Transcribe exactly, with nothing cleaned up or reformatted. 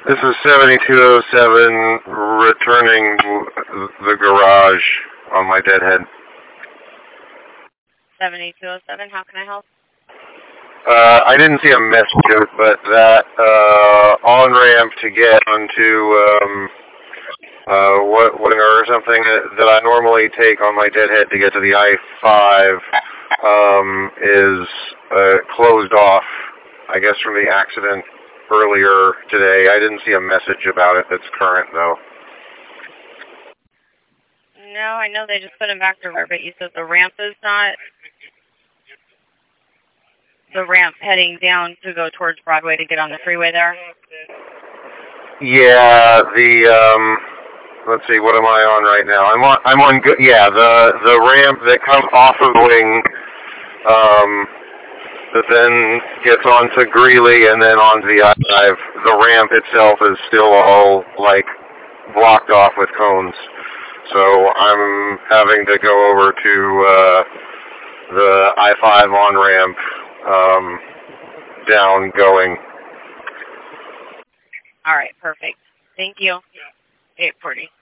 This is seventy-two oh seven returning the garage on my deadhead. seventy-two oh seven, how can I help? Uh, I didn't see a message, but that uh, on-ramp to get onto um, uh, what, what or something that, that I normally take on my deadhead to get to the I five um, is uh, closed off, I guess, from the accident earlier today. I didn't see a message about it that's current, though. No, I know they just put him back to where, but you said the ramp is not... The ramp heading down to go towards Broadway to get on the freeway there? Yeah, the, um, let's see, what am I on right now? I'm on, I'm on, yeah, the, the ramp that comes off of Wing, um, that then gets onto Greeley and then onto the I five. The ramp itself is still all, like, blocked off with cones. So I'm having to go over to, uh, the I five on-ramp, um, down going. All right, perfect. Thank you. eight forty.